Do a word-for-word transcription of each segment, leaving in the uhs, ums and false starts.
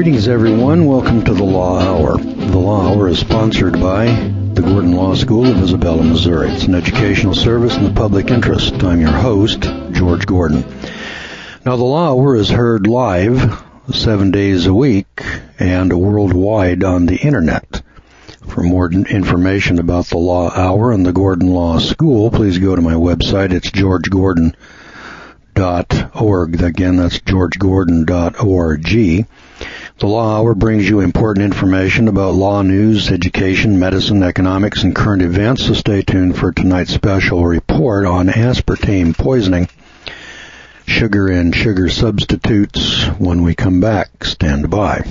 Greetings, everyone. Welcome to the Law Hour. The Law Hour is sponsored by the Gordon Law School of Isabella, Missouri. It's an educational service in the public interest. I'm your host, George Gordon. Now, the Law Hour is heard live seven days a week and worldwide on the Internet. For more information about the Law Hour and the Gordon Law School, please go to my website. It's george gordon dot org. Again, that's george gordon dot org. The Law Hour brings you important information about law news, education, medicine, economics, and current events, so stay tuned for tonight's special report on aspartame poisoning, sugar and sugar substitutes. When we come back, stand by.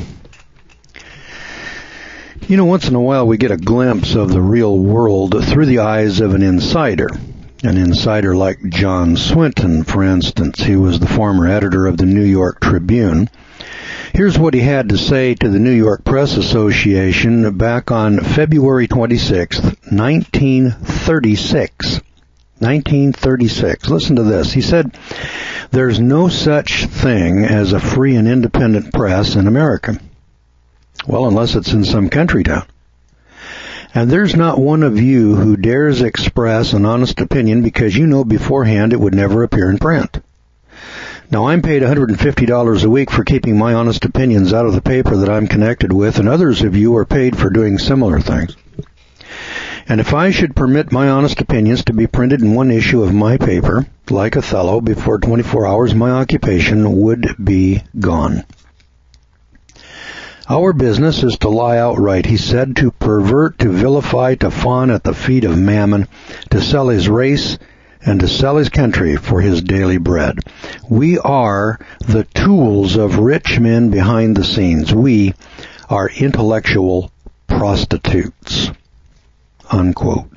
You know, once in a while we get a glimpse of the real world through the eyes of an insider. An insider like John Swinton, for instance. He was the former editor of the New York Tribune. Here's what he had to say to the New York Press Association back on February twenty-sixth, nineteen thirty-six. nineteen thirty-six. Listen to this. He said, "There's no such thing as a free and independent press in America. Well, unless it's in some country town. And there's not one of you who dares express an honest opinion because you know beforehand it would never appear in print. Now, I'm paid one hundred fifty dollars a week for keeping my honest opinions out of the paper that I'm connected with, and others of you are paid for doing similar things. And if I should permit my honest opinions to be printed in one issue of my paper, like Othello, before twenty-four hours, my occupation would be gone. Our business is to lie outright," he said, "to pervert, to vilify, to fawn at the feet of mammon, to sell his race, and to sell his country for his daily bread. We are the tools of rich men behind the scenes. We are intellectual prostitutes." Unquote.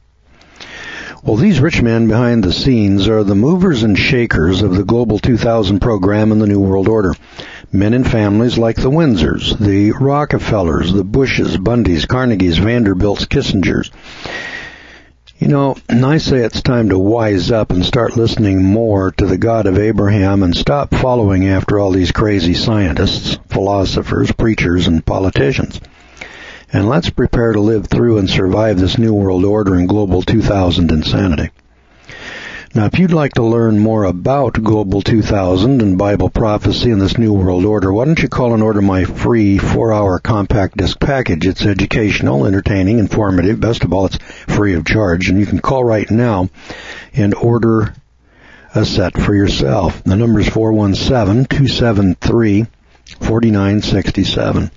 Well, these rich men behind the scenes are the movers and shakers of the Global two thousand program and the New World Order. Men and families like the Windsors, the Rockefellers, the Bushes, Bundys, Carnegies, Vanderbilts, Kissingers. You know, I say it's time to wise up and start listening more to the God of Abraham and stop following after all these crazy scientists, philosophers, preachers, and politicians. And let's prepare to live through and survive this New World Order and Global two thousand insanity. Now, if you'd like to learn more about Global two thousand and Bible prophecy and this New World Order, why don't you call and order my free four-hour compact disc package? It's educational, entertaining, informative. Best of all, it's free of charge. And you can call right now and order a set for yourself. The number is four one seven, two seven three, four nine six seven.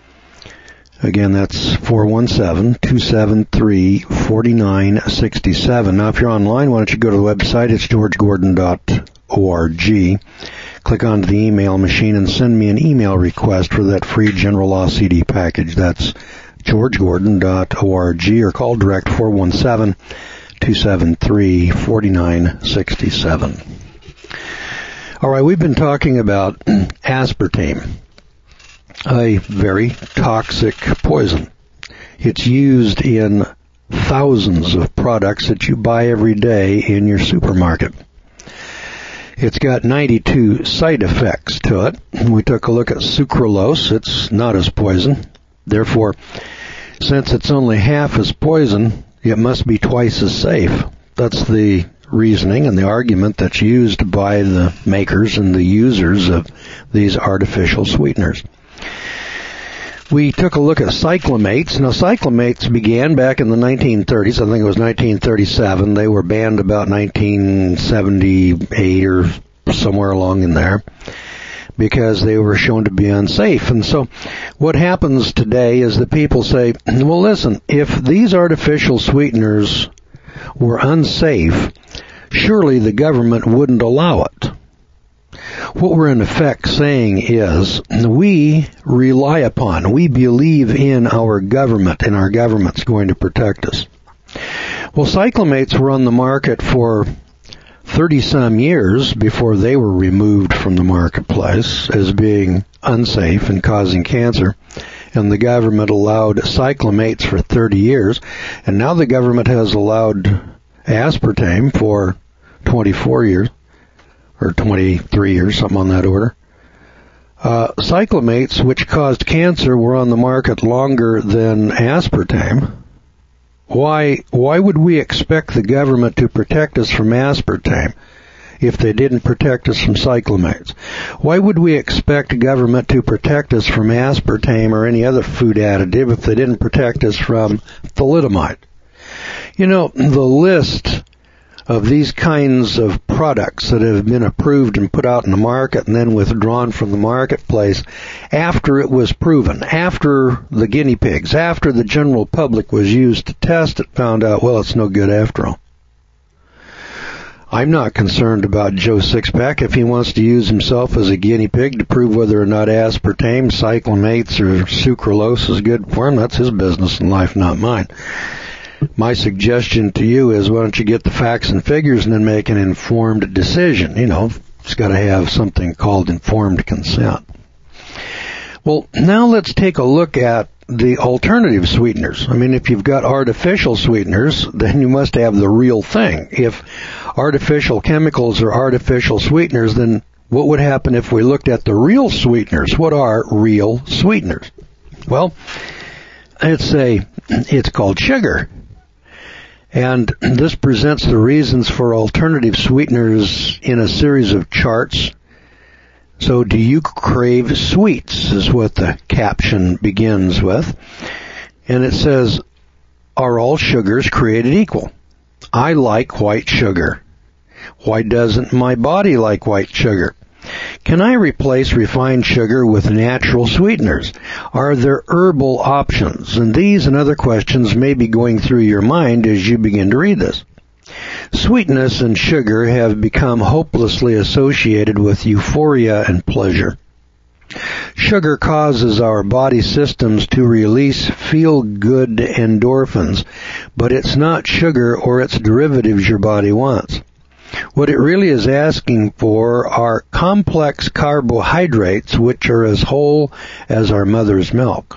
Again, that's four one seven, two seven three, four nine six seven. Now, if you're online, why don't you go to the website? It's george gordon dot org. Click onto the email machine and send me an email request for that free General Law C D package. That's george gordon dot org, or call direct four one seven, two seven three, four nine six seven. All right, we've been talking about aspartame, a very toxic poison. It's used in thousands of products that you buy every day in your supermarket. It's got ninety-two side effects to it. We took a look at sucralose. It's not as poison. Therefore, since it's only half as poison, it must be twice as safe. That's the reasoning and the argument that's used by the makers and the users of these artificial sweeteners. We took a look at cyclamates. Now, cyclamates began back in the nineteen thirties. I think it was nineteen thirty-seven. They were banned about nineteen seventy-eight or somewhere along in there because they were shown to be unsafe. And so what happens today is that people say, well, listen, if these artificial sweeteners were unsafe, surely the government wouldn't allow it. What we're in effect saying is we rely upon, we believe in our government, and our government's going to protect us. Well, cyclamates were on the market for thirty-some years before they were removed from the marketplace as being unsafe and causing cancer. And the government allowed cyclamates for thirty years. And now the government has allowed aspartame for twenty-four years. Or twenty-three years, something on that order. Uh, cyclamates, which caused cancer, were on the market longer than aspartame. Why, why would we expect the government to protect us from aspartame if they didn't protect us from cyclamates? Why would we expect government to protect us from aspartame or any other food additive if they didn't protect us from thalidomide? You know, the list of these kinds of products that have been approved and put out in the market and then withdrawn from the marketplace after it was proven, after the guinea pigs, after the general public was used to test it, found out, well, it's no good after all. I'm not concerned about Joe Sixpack if he wants to use himself as a guinea pig to prove whether or not aspartame, cyclamates, or sucralose is good for him. That's his business in life, not mine. My suggestion to you is, why don't you get the facts and figures and then make an informed decision? You know, it's got to have something called informed consent. Well, now let's take a look at the alternative sweeteners. I mean, if you've got artificial sweeteners, then you must have the real thing. If artificial chemicals are artificial sweeteners, then what would happen if we looked at the real sweeteners? What are real sweeteners? Well, it's a, it's called sugar. And this presents the reasons for alternative sweeteners in a series of charts. So, do you crave sweets, is what the caption begins with. And it says, are all sugars created equal? I like white sugar. Why doesn't my body like white sugar? Can I replace refined sugar with natural sweeteners? Are there herbal options? And these and other questions may be going through your mind as you begin to read this. Sweetness and sugar have become hopelessly associated with euphoria and pleasure. Sugar causes our body systems to release feel-good endorphins, but it's not sugar or its derivatives your body wants. What it really is asking for are complex carbohydrates, which are as whole as our mother's milk.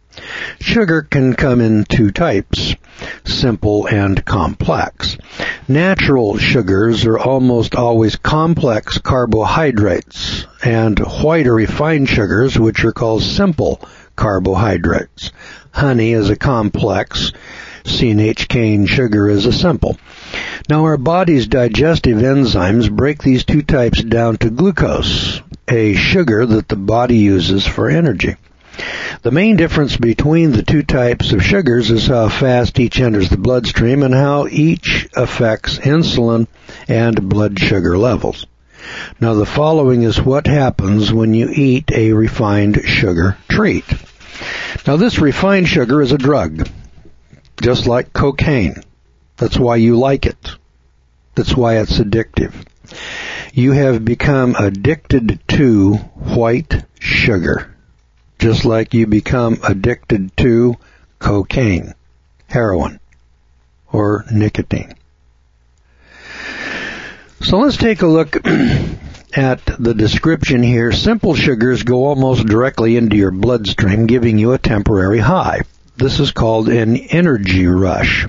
Sugar can come in two types, simple and complex. Natural sugars are almost always complex carbohydrates, and white or refined sugars, which are called simple carbohydrates. Honey is a complex, C N H cane sugar is a simple. Now, our body's digestive enzymes break these two types down to glucose, a sugar that the body uses for energy. The main difference between the two types of sugars is how fast each enters the bloodstream and how each affects insulin and blood sugar levels. Now, the following is what happens when you eat a refined sugar treat. Now, this refined sugar is a drug, just like cocaine. That's why you like it. That's why it's addictive. You have become addicted to white sugar, just like you become addicted to cocaine, heroin, or nicotine. So let's take a look at the description here. Simple sugars go almost directly into your bloodstream, giving you a temporary high. This is called an energy rush.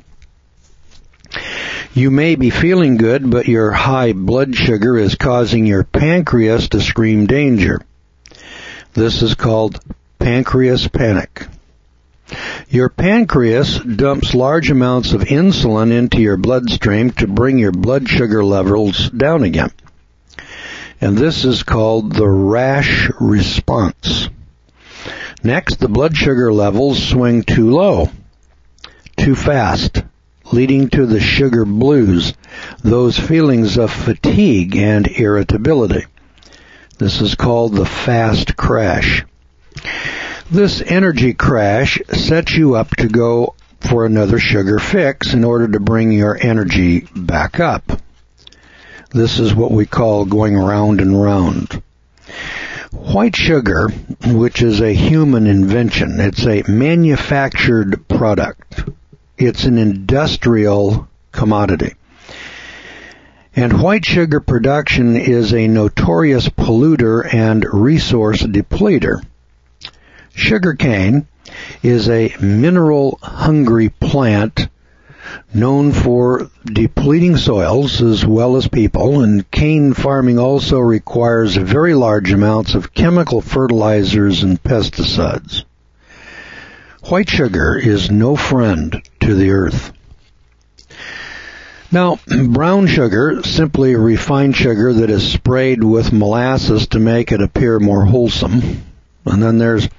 You may be feeling good, but your high blood sugar is causing your pancreas to scream danger. This is called pancreas panic. Your pancreas dumps large amounts of insulin into your bloodstream to bring your blood sugar levels down again. And this is called the rash response. Next, the blood sugar levels swing too low, too fast, leading to the sugar blues, those feelings of fatigue and irritability. This is called the fast crash. This energy crash sets you up to go for another sugar fix in order to bring your energy back up. This is what we call going round and round. White sugar, which is a human invention, it's a manufactured product. It's an industrial commodity. And white sugar production is a notorious polluter and resource depleter. Sugarcane is a mineral-hungry plant known for depleting soils as well as people, and cane farming also requires very large amounts of chemical fertilizers and pesticides. White sugar is no friend to the earth. Now, brown sugar, simply refined sugar that is sprayed with molasses to make it appear more wholesome. And then there's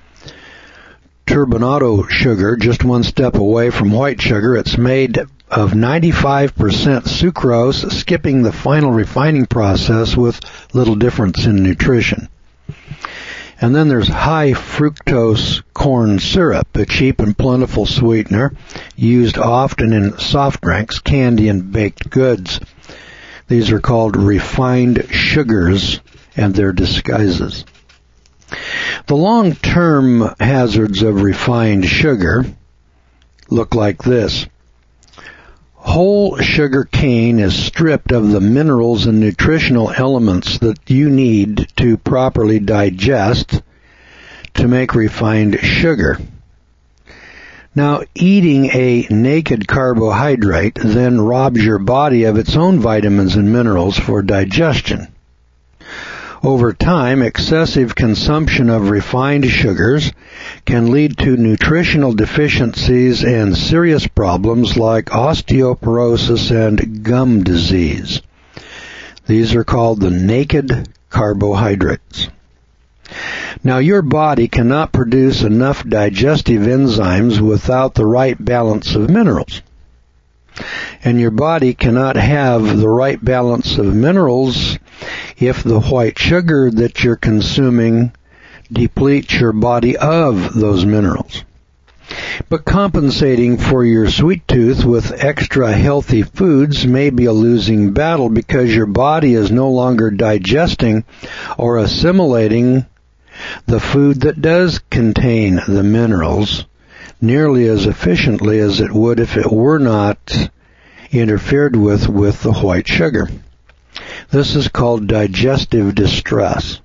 turbinado sugar, just one step away from white sugar. It's made of ninety-five percent sucrose, skipping the final refining process with little difference in nutrition. And then there's high fructose corn syrup, a cheap and plentiful sweetener used often in soft drinks, candy, and baked goods. These are called refined sugars and their disguises. The long-term hazards of refined sugar look like this. Whole sugar cane is stripped of the minerals and nutritional elements that you need to properly digest to make refined sugar. Now, eating a naked carbohydrate then robs your body of its own vitamins and minerals for digestion. Over time, excessive consumption of refined sugars can lead to nutritional deficiencies and serious problems like osteoporosis and gum disease. These are called the naked carbohydrates. Now, your body cannot produce enough digestive enzymes without the right balance of minerals. And your body cannot have the right balance of minerals if the white sugar that you're consuming depletes your body of those minerals. But compensating for your sweet tooth with extra healthy foods may be a losing battle because your body is no longer digesting or assimilating the food that does contain the minerals nearly as efficiently as it would if it were not interfered with with the white sugar. This is called digestive distress.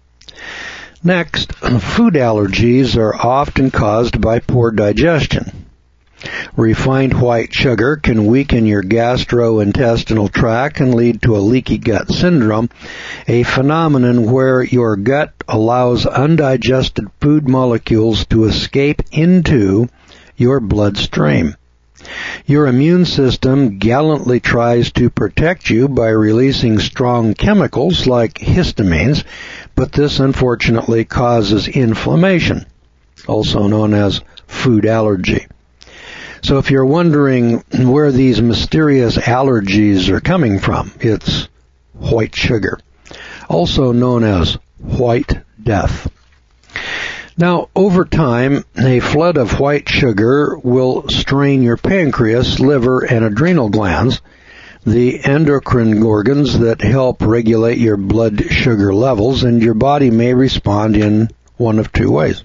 Next, food allergies are often caused by poor digestion. Refined white sugar can weaken your gastrointestinal tract and lead to a leaky gut syndrome, a phenomenon where your gut allows undigested food molecules to escape into your bloodstream. Your immune system gallantly tries to protect you by releasing strong chemicals like histamines, but this unfortunately causes inflammation, also known as food allergy. So if you're wondering where these mysterious allergies are coming from, it's white sugar, also known as white death. Now, over time, a flood of white sugar will strain your pancreas, liver, and adrenal glands, the endocrine organs that help regulate your blood sugar levels, and your body may respond in one of two ways.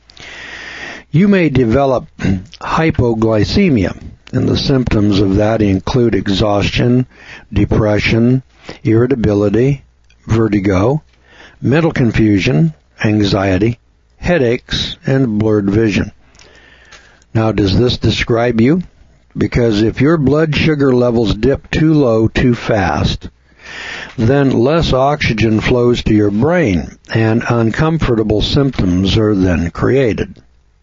You may develop hypoglycemia, and the symptoms of that include exhaustion, depression, irritability, vertigo, mental confusion, anxiety, headaches, and blurred vision. Now, does this describe you? Because if your blood sugar levels dip too low too fast, then less oxygen flows to your brain, and uncomfortable symptoms are then created.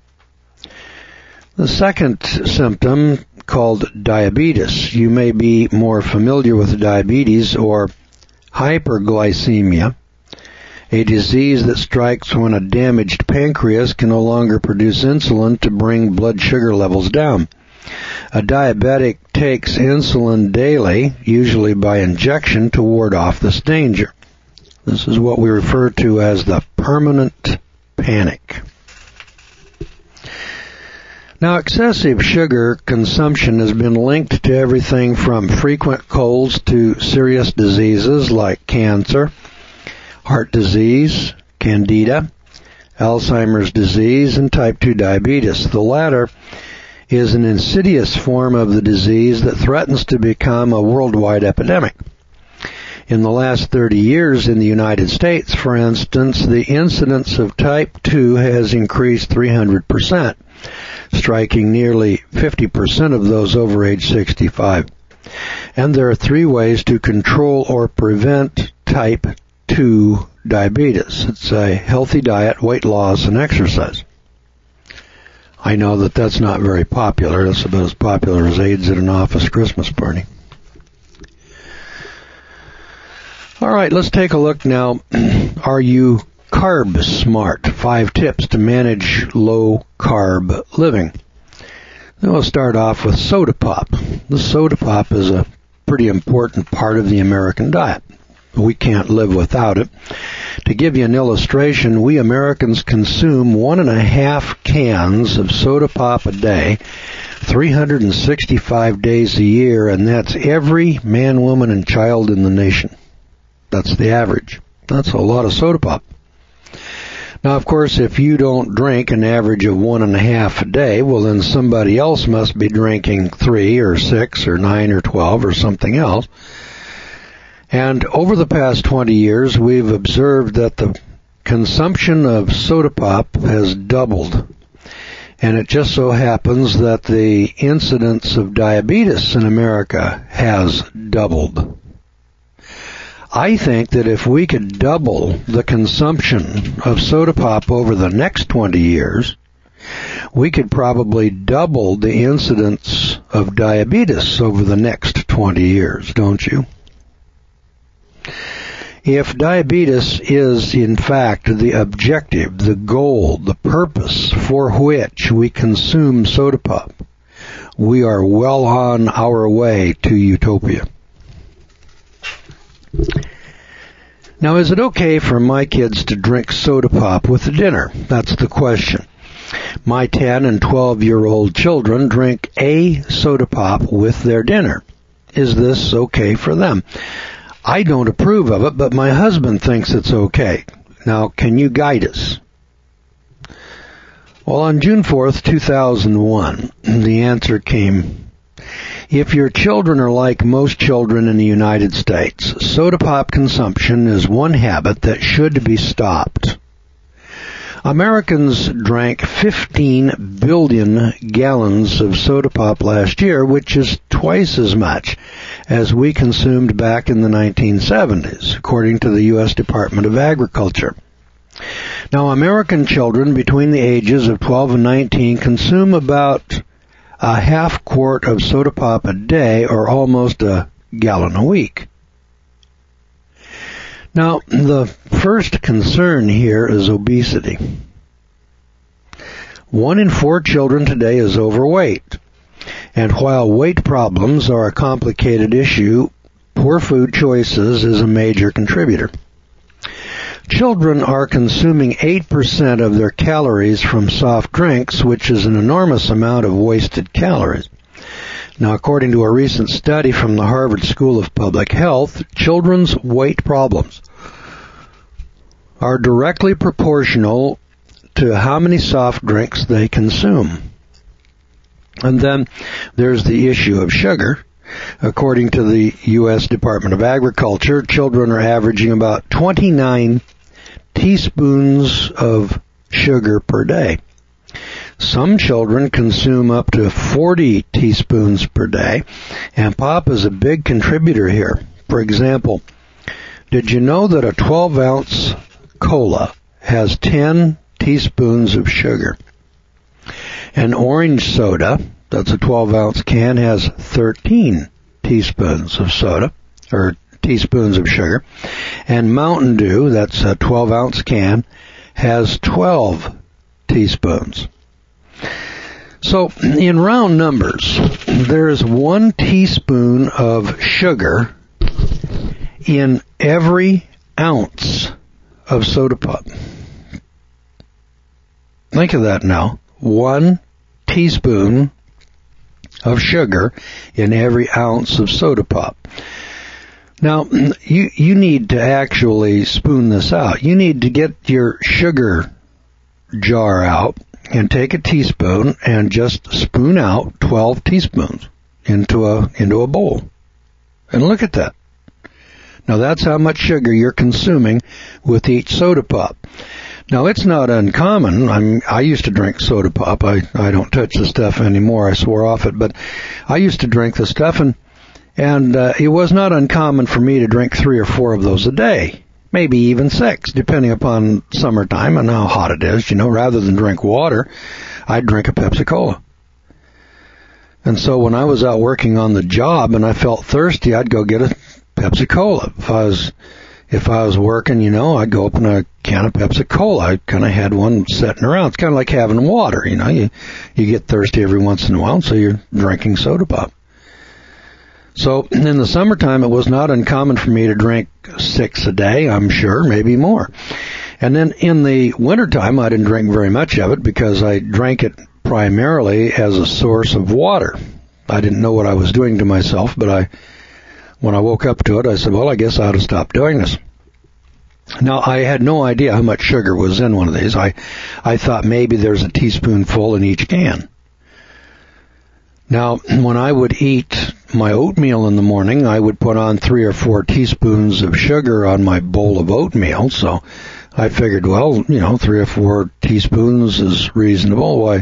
The second symptom, called diabetes, you may be more familiar with diabetes or hyperglycemia, a disease that strikes when a damaged pancreas can no longer produce insulin to bring blood sugar levels down. A diabetic takes insulin daily, usually by injection, to ward off this danger. This is what we refer to as the permanent panic. Now, excessive sugar consumption has been linked to everything from frequent colds to serious diseases like cancer, heart disease, candida, Alzheimer's disease, and type two diabetes. The latter is an insidious form of the disease that threatens to become a worldwide epidemic. In the last thirty years in the United States, for instance, the incidence of type two has increased three hundred percent, striking nearly fifty percent of those over age sixty-five. And there are three ways to control or prevent type two diabetes. It's a healthy diet, weight loss, and exercise. I know that that's not very popular. That's about as popular as AIDS at an office Christmas party. All right, let's take a look now. Are you carb smart? Five tips to manage low carb living. Then we'll start off with soda pop. The soda pop is a pretty important part of the American diet. We can't live without it. To give you an illustration, we Americans consume one and a half cans of soda pop a day, three hundred sixty-five days a year, and that's every man, woman, and child in the nation. That's the average. That's a lot of soda pop. Now, of course, if you don't drink an average of one and a half a day, well, then somebody else must be drinking three or six or nine or twelve or something else. And over the past twenty years, we've observed that the consumption of soda pop has doubled. And it just so happens that the incidence of diabetes in America has doubled. I think that if we could double the consumption of soda pop over the next twenty years, we could probably double the incidence of diabetes over the next twenty years, don't you? If diabetes is, in fact, the objective, the goal, the purpose for which we consume soda pop, we are well on our way to utopia. Now, is it okay for my kids to drink soda pop with dinner? That's the question. My ten and twelve-year-old children drink a soda pop with their dinner. Is this okay for them? I don't approve of it, but my husband thinks it's okay. Now, can you guide us? Well, on June fourth, two thousand one, the answer came. If your children are like most children in the United States, soda pop consumption is one habit that should be stopped. Americans drank fifteen billion gallons of soda pop last year, which is twice as much as we consumed back in the nineteen seventies, according to the U S Department of Agriculture. Now, American children between the ages of twelve and nineteen consume about a half quart of soda pop a day, or almost a gallon a week. Now, the first concern here is obesity. One in four children today is overweight. And while weight problems are a complicated issue, poor food choices is a major contributor. Children are consuming eight percent of their calories from soft drinks, which is an enormous amount of wasted calories. Now, according to a recent study from the Harvard School of Public Health, children's weight problems are directly proportional to how many soft drinks they consume. And then there's the issue of sugar. According to the U S Department of Agriculture, children are averaging about twenty-nine teaspoons of sugar per day. Some children consume up to forty teaspoons per day, and pop is a big contributor here. For example, did you know that a twelve ounce cola has ten teaspoons of sugar? An orange soda, that's a twelve ounce can, has thirteen teaspoons of soda, or teaspoons of sugar. And Mountain Dew, that's a twelve ounce can, has twelve teaspoons. So, in round numbers, there is one teaspoon of sugar in every ounce of soda pop. Think of that now. One teaspoon of sugar in every ounce of soda pop. Now, you you need to actually spoon this out. You need to get your sugar jar out and take a teaspoon and just spoon out twelve teaspoons into a into a bowl. And look at that. Now that's how much sugar you're consuming with each soda pop. Now it's not uncommon. I'm, I used to drink soda pop. I, I don't touch the stuff anymore. I swore off it, but I used to drink the stuff, and and uh, it was not uncommon for me to drink three or four of those a day, maybe even six, depending upon summertime and how hot it is. You know, rather than drink water, I'd drink a Pepsi-Cola. And so when I was out working on the job and I felt thirsty, I'd go get a Pepsi-Cola. If I was, if I was working, you know, I'd go open a can of Pepsi-Cola. I kind of had one sitting around. It's kind of like having water, you know. You, you get thirsty every once in a while, so you're drinking soda pop. So in the summertime, it was not uncommon for me to drink six a day, I'm sure, maybe more. And then in the wintertime, I didn't drink very much of it because I drank it primarily as a source of water. I didn't know what I was doing to myself, but I, when I woke up to it, I said, well, I guess I ought to stop doing this. Now, I had no idea how much sugar was in one of these. I, I thought maybe there's a teaspoonful in each can. Now, when I would eat my oatmeal in the morning, I would put on three or four teaspoons of sugar on my bowl of oatmeal, so I figured, well, you know, three or four teaspoons is reasonable. Why?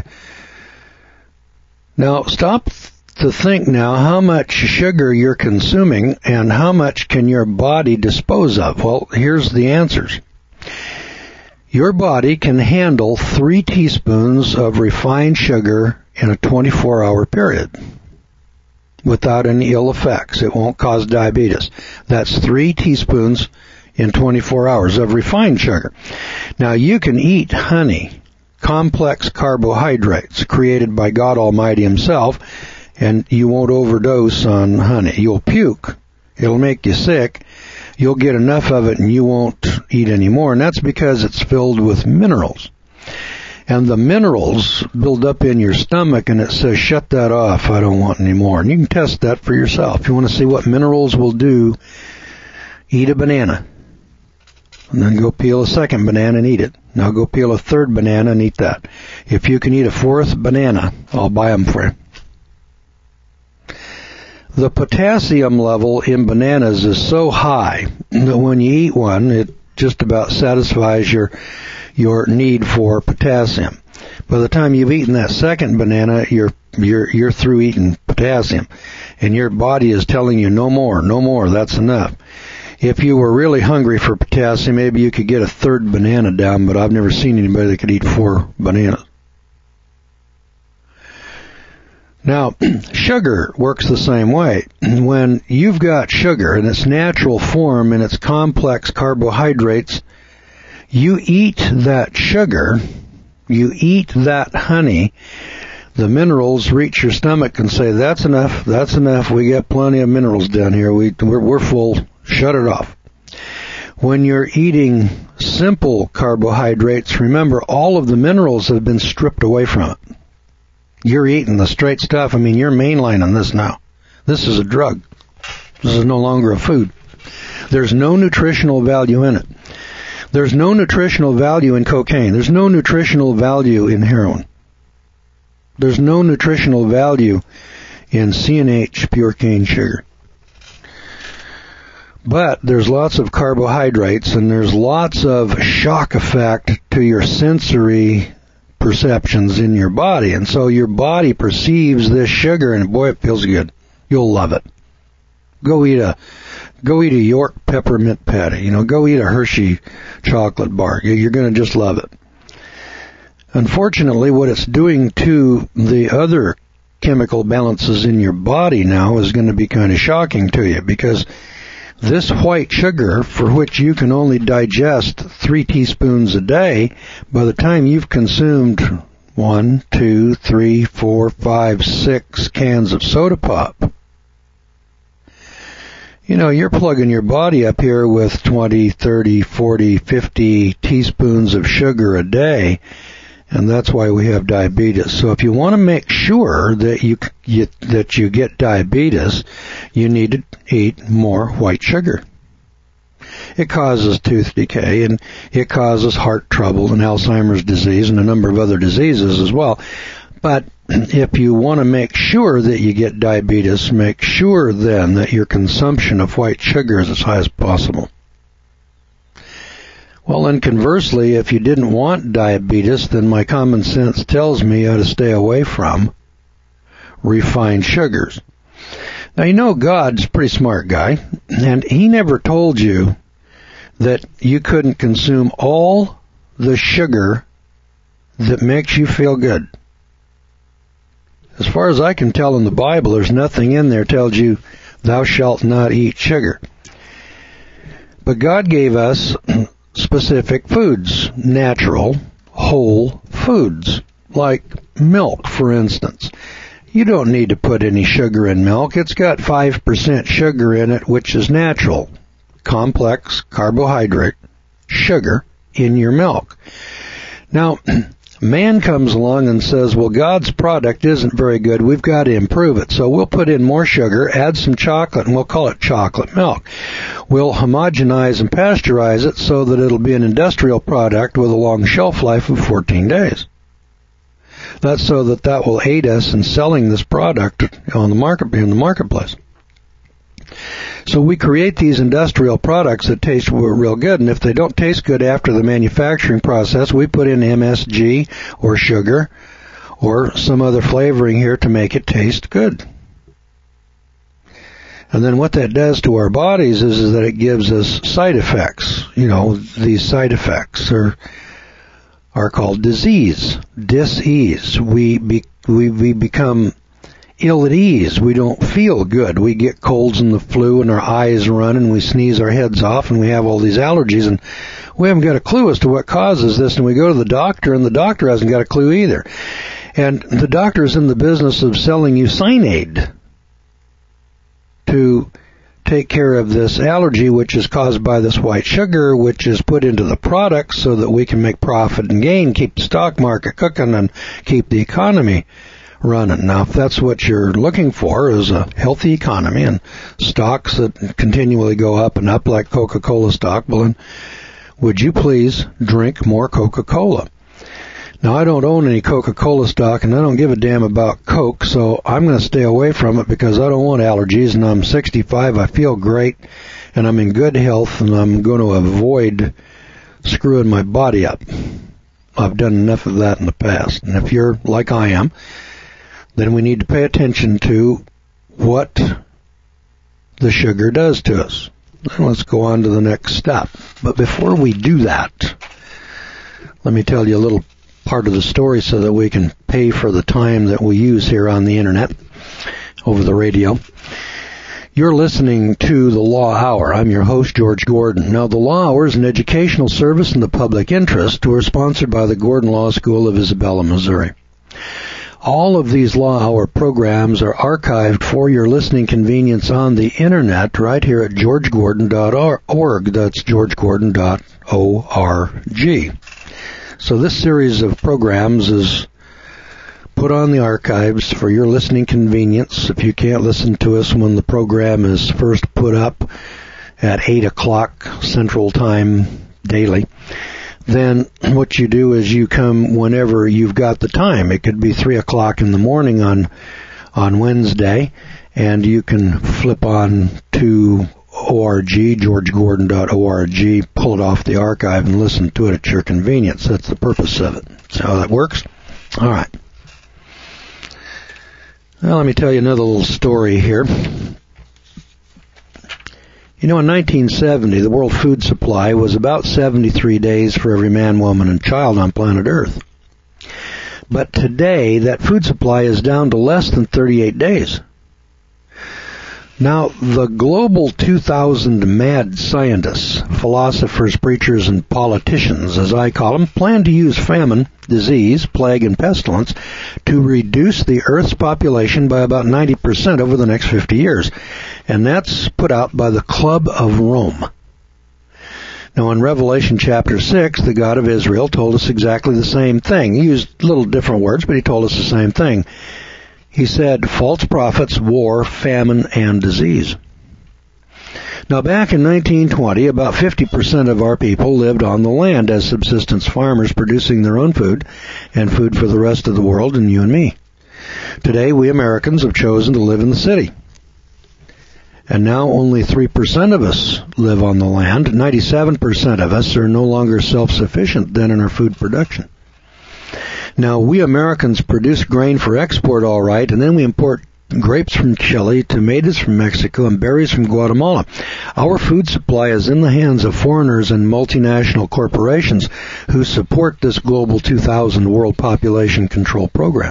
Now, stop to think now how much sugar you're consuming and how much can your body dispose of. Well, here's the answers. Your body can handle three teaspoons of refined sugar in a twenty-four hour period without any ill effects. It won't cause diabetes. That's three teaspoons in twenty-four hours of refined sugar. Now, you can eat honey, complex carbohydrates created by God Almighty Himself, and you won't overdose on honey. You'll puke. It'll make you sick. You'll get enough of it and you won't eat any more, and that's because it's filled with minerals. And the minerals build up in your stomach, and it says, shut that off, I don't want any more. And you can test that for yourself. If you want to see what minerals will do, eat a banana. And then go peel a second banana and eat it. Now go peel a third banana and eat that. If you can eat a fourth banana, I'll buy them for you. The potassium level in bananas is so high that when you eat one, it just about satisfies your your need for potassium. By the time you've eaten that second banana, you're you're you're through eating potassium, and your body is telling you no more, no more, that's enough. If you were really hungry for potassium, maybe you could get a third banana down, but I've never seen anybody that could eat four bananas. Now, sugar works the same way. When you've got sugar in its natural form and its complex carbohydrates, you eat that sugar, you eat that honey, the minerals reach your stomach and say, that's enough, that's enough, we got plenty of minerals down here, we, we're, we're full, shut it off. When you're eating simple carbohydrates, remember all of the minerals have been stripped away from it. You're eating the straight stuff. I mean, you're mainlining this now. This is a drug. This is no longer a food. There's no nutritional value in it. There's no nutritional value in cocaine. There's no nutritional value in heroin. There's no nutritional value in C N H, pure cane sugar. But there's lots of carbohydrates, and there's lots of shock effect to your sensory perceptions in your body, and so your body perceives this sugar, and boy, it feels good. You'll love it. Go eat a, go eat a York peppermint patty. You know, go eat a Hershey chocolate bar. You're going to just love it. Unfortunately, what it's doing to the other chemical balances in your body now is going to be kind of shocking to you, because this white sugar, for which you can only digest three teaspoons a day, by the time you've consumed one, two, three, four, five, six cans of soda pop, you know, you're plugging your body up here with twenty, thirty, forty, fifty teaspoons of sugar a day, and that's why we have diabetes. So if you want to make sure that you, you that you get diabetes, you need to eat more white sugar. It causes tooth decay, and it causes heart trouble and Alzheimer's disease and a number of other diseases as well. But if you want to make sure that you get diabetes, make sure then that your consumption of white sugar is as high as possible. Well, then conversely, if you didn't want diabetes, then my common sense tells me you ought to stay away from refined sugars. Now, you know God's a pretty smart guy, and he never told you that you couldn't consume all the sugar that makes you feel good. As far as I can tell in the Bible, there's nothing in there that tells you thou shalt not eat sugar. But God gave us specific foods, natural, whole foods, like milk, for instance. You don't need to put any sugar in milk. It's got five percent sugar in it, which is natural, complex carbohydrate sugar in your milk. Now, man comes along and says, well, God's product isn't very good. We've got to improve it. So we'll put in more sugar, add some chocolate, and we'll call it chocolate milk. We'll homogenize and pasteurize it so that it'll be an industrial product with a long shelf life of fourteen days. That's so that that will aid us in selling this product on the market, in the marketplace. So we create these industrial products that taste real good, and if they don't taste good after the manufacturing process, we put in M S G or sugar or some other flavoring here to make it taste good. And then what that does to our bodies is, is that it gives us side effects. You know, these side effects are are called disease, dis-ease. We, be, we, we become ill at ease. We don't feel good. We get colds and the flu and our eyes run and we sneeze our heads off and we have all these allergies and we haven't got a clue as to what causes this, and we go to the doctor and the doctor hasn't got a clue either. And the doctor is in the business of selling you Sinead to take care of this allergy, which is caused by this white sugar, which is put into the product so that we can make profit and gain, keep the stock market cooking, and keep the economy running. Now, if that's what you're looking for, is a healthy economy and stocks that continually go up and up like Coca-Cola stock, well, then would you please drink more Coca-Cola? Now, I don't own any Coca-Cola stock, and I don't give a damn about Coke, so I'm going to stay away from it because I don't want allergies, and I'm sixty-five, I feel great, and I'm in good health, and I'm going to avoid screwing my body up. I've done enough of that in the past, and if you're like I am, then we need to pay attention to what the sugar does to us. And let's go on to the next step. But before we do that, let me tell you a little part of the story so that we can pay for the time that we use here on the internet, over the radio. You're listening to the Law Hour. I'm your host, George Gordon. Now, the Law Hour is an educational service in the public interest. We're sponsored by the Gordon Law School of Isabella, Missouri. All of these Law Hour programs are archived for your listening convenience on the internet right here at george gordon dot org. That's george gordon dot org. So this series of programs is put on the archives for your listening convenience. If you can't listen to us when the program is first put up at eight o'clock Central Time daily, then what you do is you come whenever you've got the time. It could be three o'clock in the morning on on Wednesday, and you can flip on to O R G, george gordon dot org, pull it off the archive and listen to it at your convenience. That's the purpose of it. See how that works? All right. Well, let me tell you another little story here. You know, in nineteen seventy, the world food supply was about seventy-three days for every man, woman, and child on planet Earth. But today, that food supply is down to less than thirty-eight days. Now, the global two thousand mad scientists, philosophers, preachers, and politicians, as I call them, plan to use famine, disease, plague, and pestilence to reduce the Earth's population by about ninety percent over the next fifty years. And that's put out by the Club of Rome. Now, in Revelation chapter six, the God of Israel told us exactly the same thing. He used little different words, but he told us the same thing. He said, false prophets, war, famine, and disease. Now, back in nineteen twenty, about fifty percent of our people lived on the land as subsistence farmers, producing their own food and food for the rest of the world and you and me. Today, we Americans have chosen to live in the city. And now only three percent of us live on the land. ninety-seven percent of us are no longer self-sufficient then in our food production. Now, we Americans produce grain for export all right, and then we import grapes from Chile, tomatoes from Mexico, and berries from Guatemala. Our food supply is in the hands of foreigners and multinational corporations who support this Global two thousand World Population Control Program.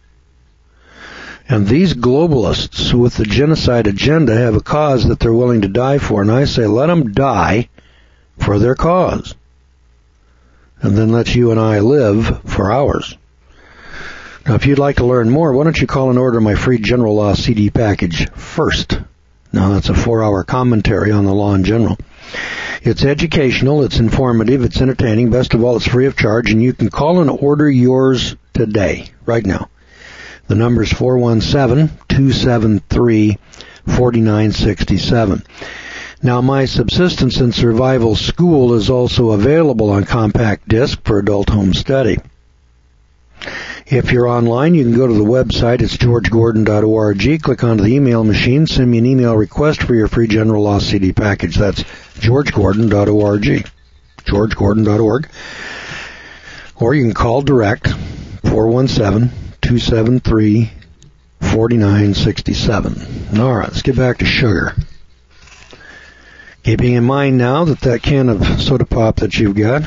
And these globalists with the genocide agenda have a cause that they're willing to die for, and I say let them die for their cause. And then let you and I live for ours. Now, if you'd like to learn more, why don't you call and order my free General Law C D package first. Now, that's a four-hour commentary on the law in general. It's educational, it's informative, it's entertaining. Best of all, it's free of charge, and you can call and order yours today, right now. The number is four one seven, two seven three, four nine six seven. Now, my Subsistence and Survival School is also available on compact disc for adult home study. If you're online, you can go to the website. It's george gordon dot org. Click onto the email machine. Send me an email request for your free General Law C D package. That's george gordon dot org. george gordon dot org. Or you can call direct, four one seven, two seven three, four nine six seven. All right, let's get back to sugar. Keeping in mind now that that can of soda pop that you've got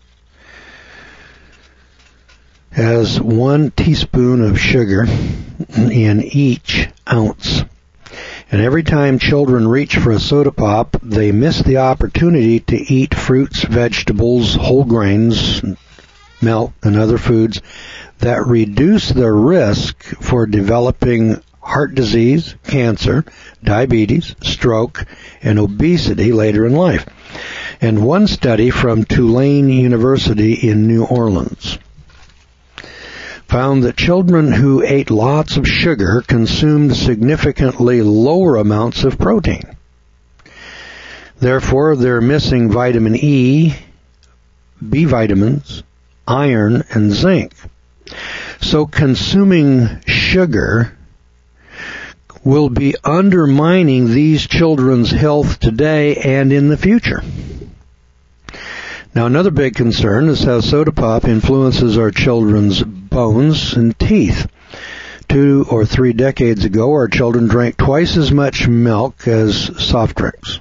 has one teaspoon of sugar in each ounce. And every time children reach for a soda pop, they miss the opportunity to eat fruits, vegetables, whole grains, milk, and other foods that reduce their risk for developing heart disease, cancer, diabetes, stroke, and obesity later in life. And one study from Tulane University in New Orleans found that children who ate lots of sugar consumed significantly lower amounts of protein. Therefore, they're missing vitamin E, B vitamins, iron, and zinc. So consuming sugar will be undermining these children's health today and in the future. Now, another big concern is how soda pop influences our children's bones and teeth. Two or three decades ago, our children drank twice as much milk as soft drinks.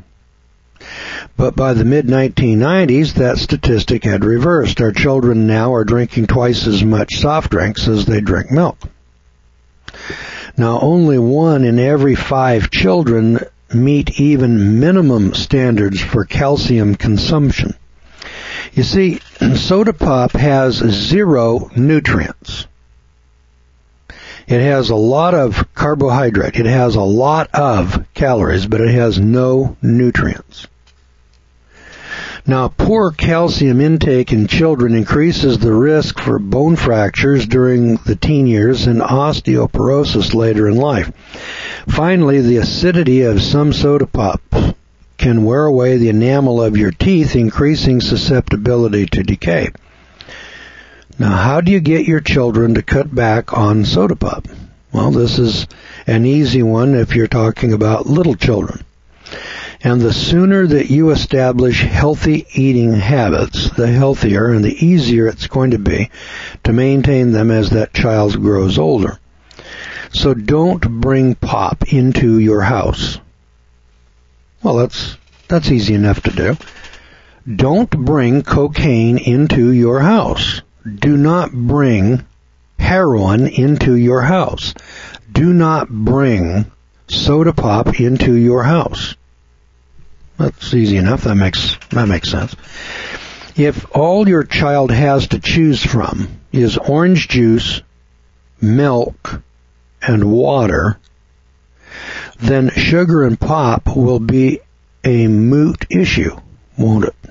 But by the mid nineteen nineties, that statistic had reversed. Our children now are drinking twice as much soft drinks as they drink milk. Now, only one in every five children meet even minimum standards for calcium consumption. You see, soda pop has zero nutrients. It has a lot of carbohydrate. It has a lot of calories, but it has no nutrients. Now, poor calcium intake in children increases the risk for bone fractures during the teen years and osteoporosis later in life. Finally, the acidity of some soda pop can wear away the enamel of your teeth, increasing susceptibility to decay. Now, how do you get your children to cut back on soda pop? Well, this is an easy one if you're talking about little children. And the sooner that you establish healthy eating habits, the healthier and the easier it's going to be to maintain them as that child grows older. So don't bring pop into your house. Well, that's that's easy enough to do. Don't bring cocaine into your house. Do not bring heroin into your house. Do not bring soda pop into your house. That's easy enough. That makes that makes sense. If all your child has to choose from is orange juice, milk, and water, then sugar and pop will be a moot issue, won't it?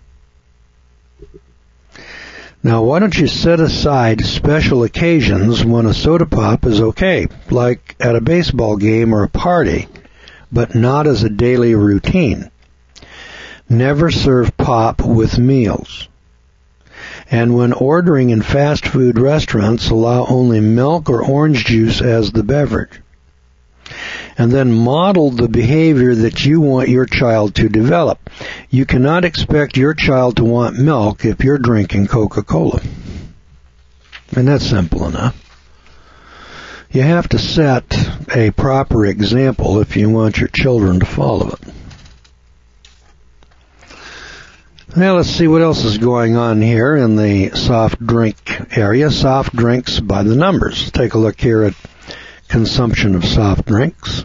Now, why don't you set aside special occasions when a soda pop is okay, like at a baseball game or a party, but not as a daily routine. Never serve pop with meals. And when ordering in fast food restaurants, allow only milk or orange juice as the beverage. And then model the behavior that you want your child to develop. You cannot expect your child to want milk if you're drinking Coca-Cola. And that's simple enough. You have to set a proper example if you want your children to follow it. Now let's see what else is going on here in the soft drink area. Soft drinks by the numbers. Take a look here at consumption of soft drinks.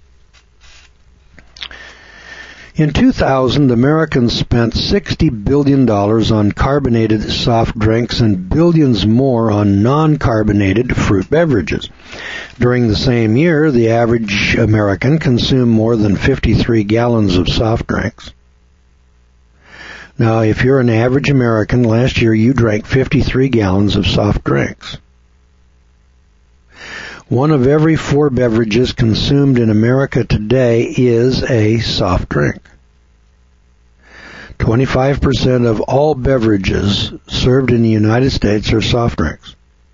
In two thousand, Americans spent sixty billion dollars on carbonated soft drinks and billions more on non-carbonated fruit beverages. During the same year, the average American consumed more than fifty-three gallons of soft drinks. Now, if you're an average American, last year you drank fifty-three gallons of soft drinks. One of every four beverages consumed in America today is a soft drink. twenty-five percent of all beverages served in the United States are soft drinks.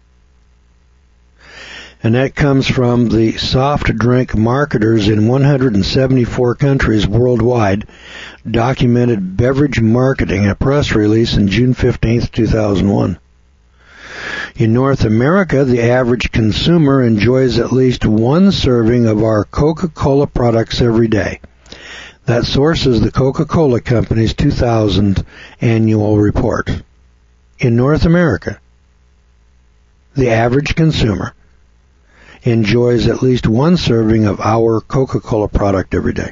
And that comes from the soft drink marketers in one hundred seventy-four countries worldwide, documented beverage marketing, a press release in June fifteenth, two thousand one. In North America, the average consumer enjoys at least one serving of our Coca-Cola products every day. That source is the Coca-Cola Company's two thousand annual report. In North America, the average consumer enjoys at least one serving of our Coca-Cola product every day.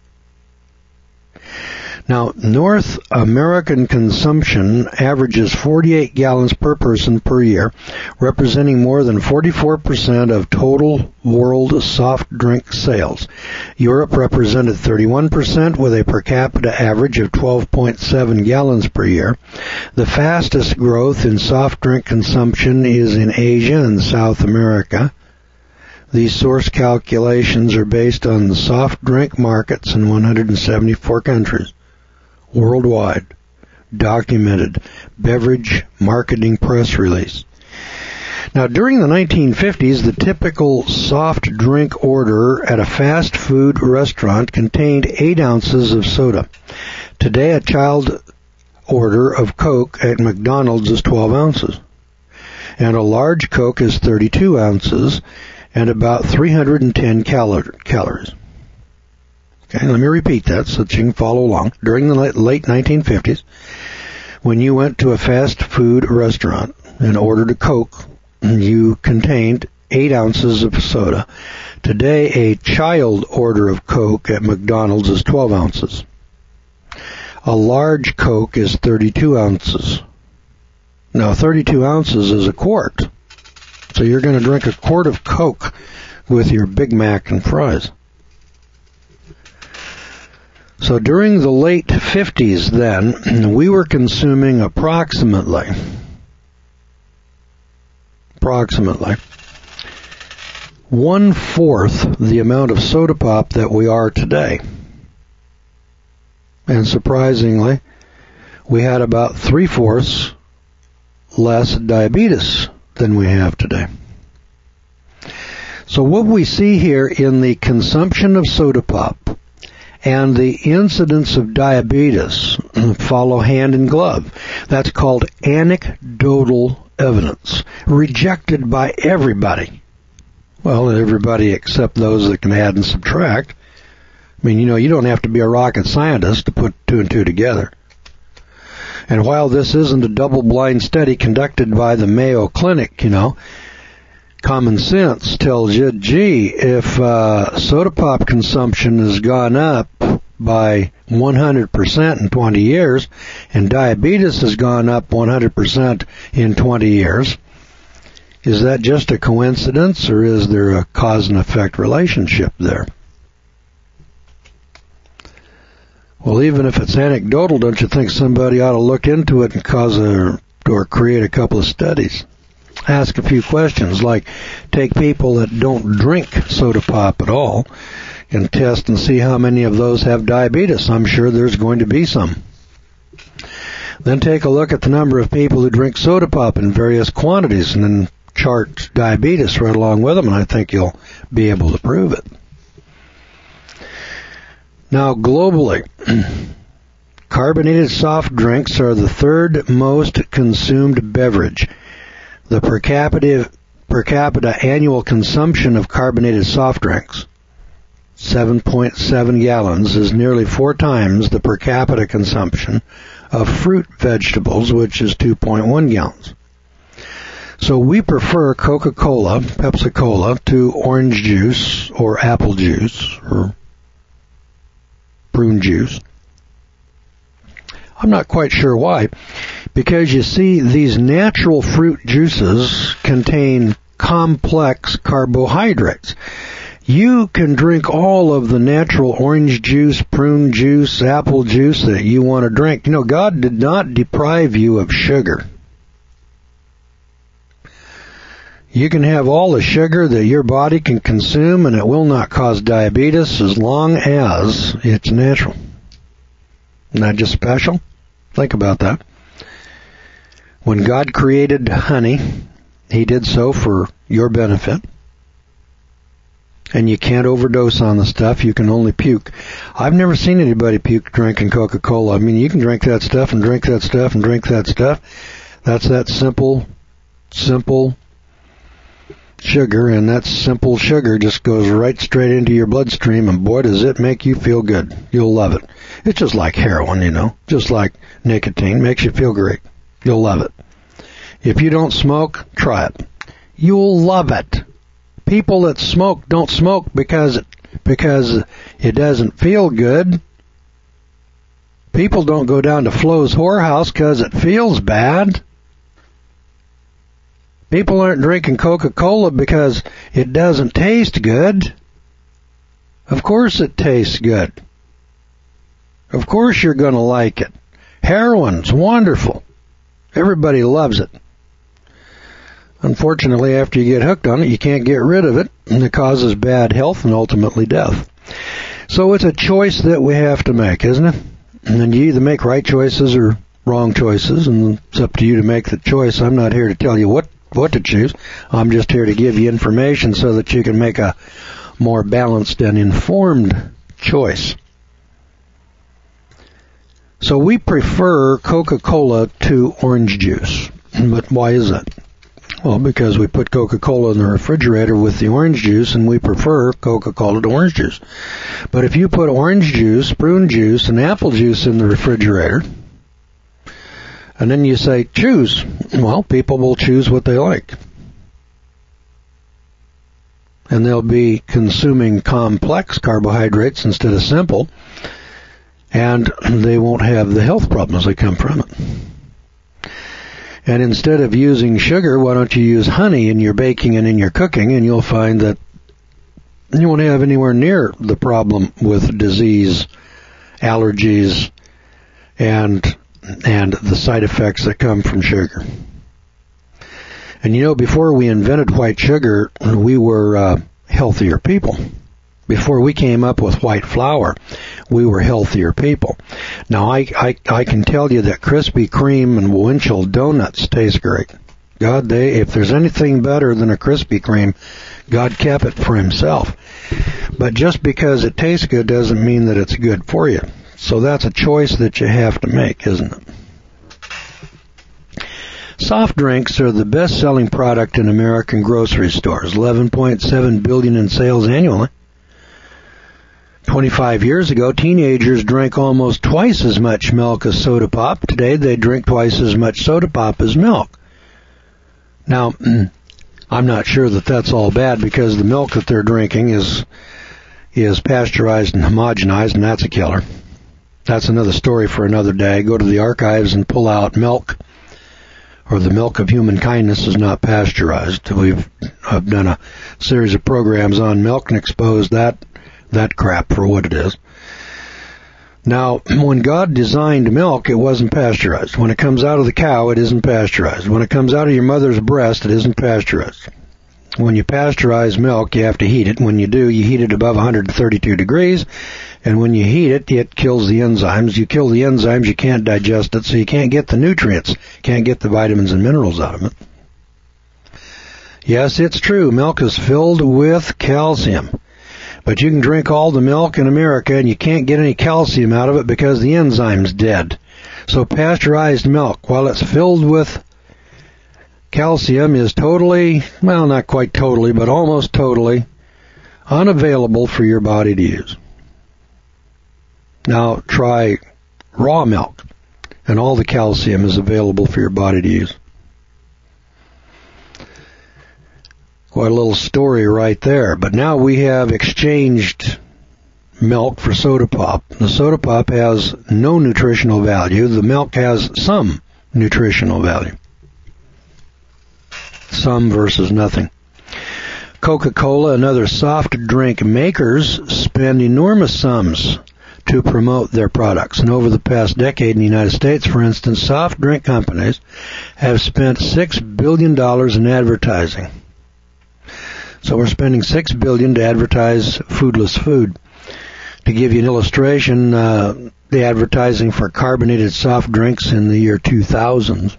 Now, North American consumption averages forty-eight gallons per person per year, representing more than forty-four percent of total world soft drink sales. Europe represented thirty-one percent with a per capita average of twelve point seven gallons per year. The fastest growth in soft drink consumption is in Asia and South America. These source calculations are based on the soft drink markets in one hundred seventy-four countries. Worldwide, documented beverage marketing press release. Now, during the nineteen fifties, the typical soft drink order at a fast food restaurant contained eight ounces of soda. Today, a child order of Coke at McDonald's is twelve ounces. And a large Coke is thirty-two ounces and about three hundred ten calories. Okay, let me repeat that so that you can follow along. During the late nineteen fifties, when you went to a fast food restaurant and ordered a Coke, you contained eight ounces of soda. Today, a child order of Coke at McDonald's is twelve ounces. A large Coke is thirty-two ounces. Now, thirty-two ounces is a quart. So you're going to drink a quart of Coke with your Big Mac and fries. So during the late fifties then, we were consuming approximately, approximately one-fourth the amount of soda pop that we are today. And surprisingly, we had about three-fourths less diabetes than we have today. So what we see here in the consumption of soda pop and the incidence of diabetes follow hand in glove. That's called anecdotal evidence, rejected by everybody. Well, everybody except those that can add and subtract. I mean, you know, you don't have to be a rocket scientist to put two and two together. And while this isn't a double-blind study conducted by the Mayo Clinic, you know, common sense tells you, gee, if uh, soda pop consumption has gone up by one hundred percent in twenty years, and diabetes has gone up one hundred percent in twenty years, is that just a coincidence, or is there a cause and effect relationship there? Well, even if it's anecdotal, don't you think somebody ought to look into it and cause a, or create a couple of studies? Ask a few questions, like take people that don't drink soda pop at all and test and see how many of those have diabetes. I'm sure there's going to be some. Then take a look at the number of people who drink soda pop in various quantities and then chart diabetes right along with them, and I think you'll be able to prove it. Now, globally, carbonated soft drinks are the third most consumed beverage. The per capita, per capita annual consumption of carbonated soft drinks, seven point seven gallons, is nearly four times the per capita consumption of fruit vegetables, which is two point one gallons. So we prefer Coca-Cola, Pepsi-Cola, to orange juice or apple juice or prune juice. I'm not quite sure why, because you see, these natural fruit juices contain complex carbohydrates. You can drink all of the natural orange juice, prune juice, apple juice that you want to drink. You know, God did not deprive you of sugar. You can have all the sugar that your body can consume, and it will not cause diabetes as long as it's natural. Isn't that just special? Think about that. When God created honey, He did so for your benefit. And you can't overdose on the stuff. You can only puke. I've never seen anybody puke drinking Coca-Cola. I mean, you can drink that stuff and drink that stuff and drink that stuff. That's that simple, simple sugar, and that simple sugar just goes right straight into your bloodstream, and boy, does it make you feel good. You'll love it. It's just like heroin, you know, just like nicotine. Makes you feel great. You'll love it. If you don't smoke, try it. You'll love it. People that smoke don't smoke because it, because it doesn't feel good. People don't go down to Flo's whorehouse because it feels bad. People aren't drinking Coca-Cola because it doesn't taste good. Of course it tastes good. Of course you're going to like it. Heroin's wonderful. Everybody loves it. Unfortunately, after you get hooked on it, you can't get rid of it, and it causes bad health and ultimately death. So it's a choice that we have to make, isn't it? And then you either make right choices or wrong choices, and it's up to you to make the choice. I'm not here to tell you what, what to choose. I'm just here to give you information so that you can make a more balanced and informed choice. So we prefer Coca-Cola to orange juice. But why is that? Well, because we put Coca-Cola in the refrigerator with the orange juice, and we prefer Coca-Cola to orange juice. But if you put orange juice, prune juice, and apple juice in the refrigerator, and then you say, choose, well, people will choose what they like. And they'll be consuming complex carbohydrates instead of simple, and they won't have the health problems that come from it. And instead of using sugar, why don't you use honey in your baking and in your cooking, and you'll find that you won't have anywhere near the problem with disease, allergies, and and the side effects that come from sugar. And you know, before we invented white sugar, we were uh, healthier people. Before we came up with white flour, we were healthier people. Now, I, I, I can tell you that Krispy Kreme and Winchell donuts taste great. God, they, if there's anything better than a Krispy Kreme, God kept it for Himself. But just because it tastes good doesn't mean that it's good for you. So that's a choice that you have to make, isn't it? Soft drinks are the best-selling product in American grocery stores, eleven point seven billion dollars in sales annually. twenty-five years ago, teenagers drank almost twice as much milk as soda pop. Today, they drink twice as much soda pop as milk. Now, I'm not sure that that's all bad, because the milk that they're drinking is is pasteurized and homogenized, and that's a killer. That's another story for another day. Go to the archives and pull out milk, or the milk of human kindness is not pasteurized. We've I've done a series of programs on milk and exposed that that crap for what it is. Now, when God designed milk, it wasn't pasteurized. When it comes out of the cow, it isn't pasteurized. When it comes out of your mother's breast, it isn't pasteurized. When you pasteurize milk, you have to heat it. When you do, you heat it above one hundred thirty-two degrees. And when you heat it, it kills the enzymes. You kill the enzymes, you can't digest it, so you can't get the nutrients. Can't get the vitamins and minerals out of it. Yes, it's true. Milk is filled with calcium. But you can drink all the milk in America and you can't get any calcium out of it because the enzyme's dead. So pasteurized milk, while it's filled with calcium, is totally, well, not quite totally, but almost totally unavailable for your body to use. Now try raw milk, and all the calcium is available for your body to use. Quite a little story right there. But now we have exchanged milk for soda pop. The soda pop has no nutritional value. The milk has some nutritional value. Some versus nothing. Coca-Cola and other soft drink makers spend enormous sums to promote their products. And over the past decade in the United States, for instance, soft drink companies have spent six billion dollars in advertising. So we're spending six billion dollars to advertise foodless food. To give you an illustration, uh, the advertising for carbonated soft drinks in the year two thousand.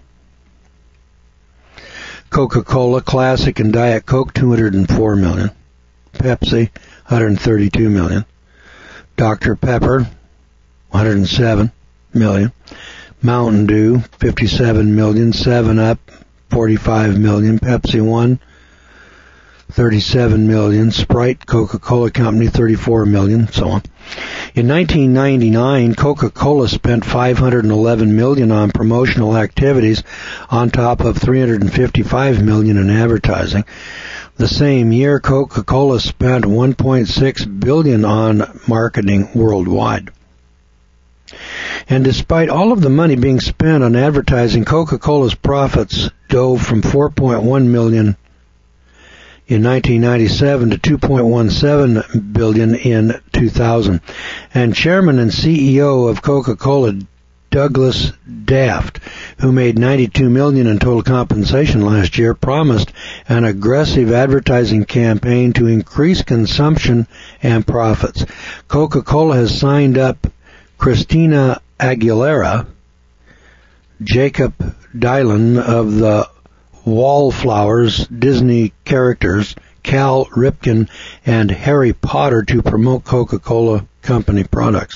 Coca-Cola, Classic, and Diet Coke, two hundred four million dollars. Pepsi, one hundred thirty-two million dollars. Doctor Pepper, one hundred seven million dollars. Mountain Dew, fifty-seven million dollars. seven up, forty-five million dollars. Pepsi One, thirty-seven million dollars. Sprite, Coca-Cola Company, thirty-four million dollars, so on. In nineteen ninety-nine, Coca-Cola spent five hundred eleven million dollars on promotional activities on top of three hundred fifty-five million dollars in advertising. The same year, Coca-Cola spent one point six billion dollars on marketing worldwide. And despite all of the money being spent on advertising, Coca-Cola's profits dove from four point one million dollars in nineteen ninety-seven to two point one seven billion dollars in two thousand. And Chairman and C E O of Coca-Cola, Douglas Daft, who made ninety-two million dollars in total compensation last year, promised an aggressive advertising campaign to increase consumption and profits. Coca-Cola has signed up Christina Aguilera, Jacob Dylan of the Wallflowers, Disney characters, Cal Ripken, and Harry Potter to promote Coca-Cola Company products.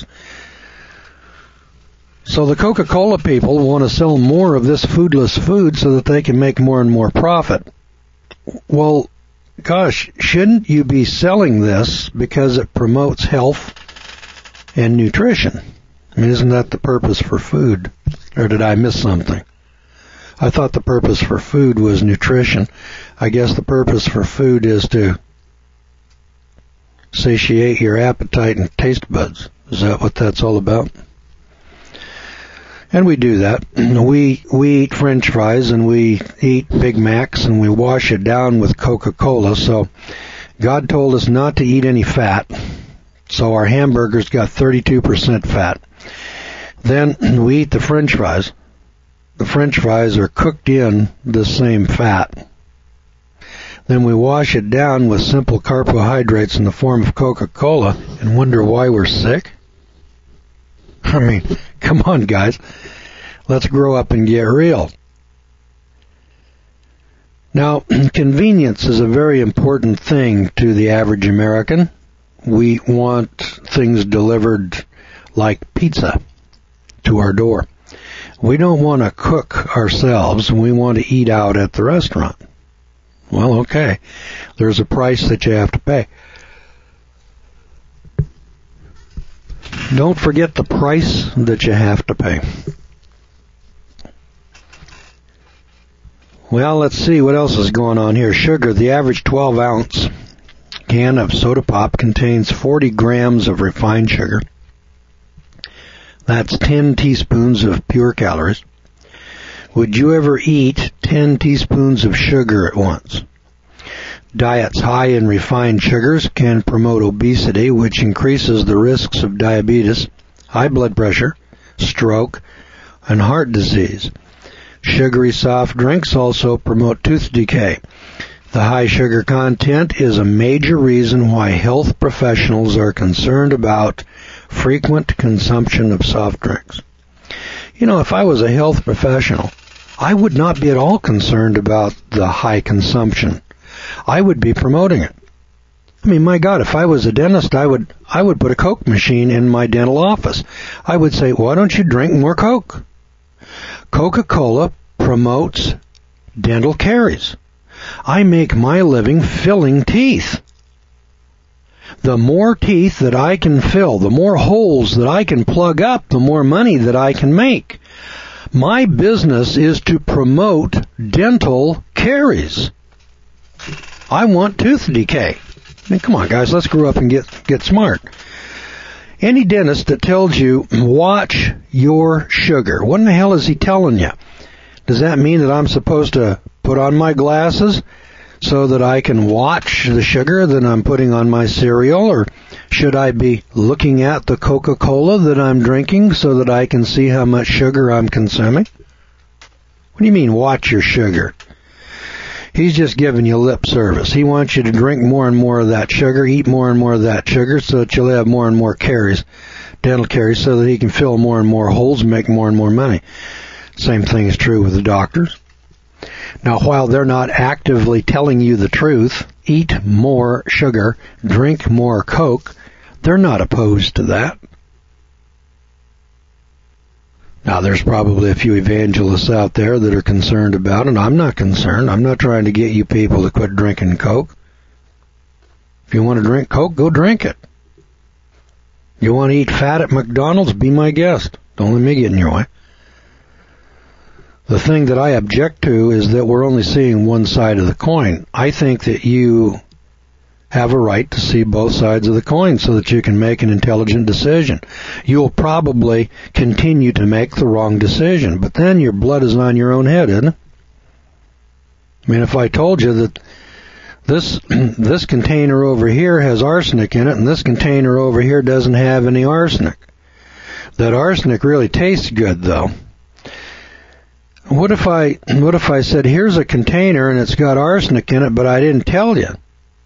So the Coca-Cola people want to sell more of this foodless food so that they can make more and more profit. Well, gosh, shouldn't you be selling this because it promotes health and nutrition? I mean, isn't that the purpose for food? Or did I miss something? I thought the purpose for food was nutrition. I guess the purpose for food is to satiate your appetite and taste buds. Is that what that's all about? And we do that. We we eat French fries and we eat Big Macs and we wash it down with Coca-Cola. So God told us not to eat any fat. So our hamburgers got thirty-two percent fat. Then we eat the French fries. The French fries are cooked in the same fat. Then we wash it down with simple carbohydrates in the form of Coca-Cola and wonder why we're sick? I mean, come on, guys. Let's grow up and get real. Now, convenience is a very important thing to the average American. We want things delivered like pizza to our door. We don't want to cook ourselves. We want to eat out at the restaurant. Well, okay. There's a price that you have to pay. Don't forget the price that you have to pay. Well, let's see what else is going on here. Sugar. The average twelve ounce can of soda pop contains forty grams of refined sugar. That's ten teaspoons of pure calories. Would you ever eat ten teaspoons of sugar at once? Diets high in refined sugars can promote obesity, which increases the risks of diabetes, high blood pressure, stroke, and heart disease. Sugary soft drinks also promote tooth decay. The high sugar content is a major reason why health professionals are concerned about frequent consumption of soft drinks. You know, if I was a health professional, I would not be at all concerned about the high consumption. I would be promoting it. I mean, my God, if I was a dentist, I would I would put a Coke machine in my dental office. I would say, why don't you drink more Coke? Coca-Cola promotes dental caries. I make my living filling teeth. The more teeth that I can fill, the more holes that I can plug up, the more money that I can make. My business is to promote dental caries. I want tooth decay. I mean, come on, guys, let's grow up and get get smart. Any dentist that tells you, watch your sugar, what in the hell is he telling you? Does that mean that I'm supposed to put on my glasses so that I can watch the sugar that I'm putting on my cereal? Or should I be looking at the Coca-Cola that I'm drinking so that I can see how much sugar I'm consuming? What do you mean, watch your sugar? He's just giving you lip service. He wants you to drink more and more of that sugar, eat more and more of that sugar so that you'll have more and more caries, dental caries, so that he can fill more and more holes and make more and more money. Same thing is true with the doctors. Now, while they're not actively telling you the truth, eat more sugar, drink more Coke, they're not opposed to that. Now, there's probably a few evangelists out there that are concerned about it. I'm not concerned. I'm not trying to get you people to quit drinking Coke. If you want to drink Coke, go drink it. You want to eat fat at McDonald's? Be my guest. Don't let me get in your way. The thing that I object to is that we're only seeing one side of the coin. I think that you have a right to see both sides of the coin so that you can make an intelligent decision. You'll probably continue to make the wrong decision, but then your blood is on your own head, isn't it? I mean, if I told you that this this container over here has arsenic in it and this container over here doesn't have any arsenic, that arsenic really tastes good, though. What if I what if I said, here's a container and it's got arsenic in it, but I didn't tell you?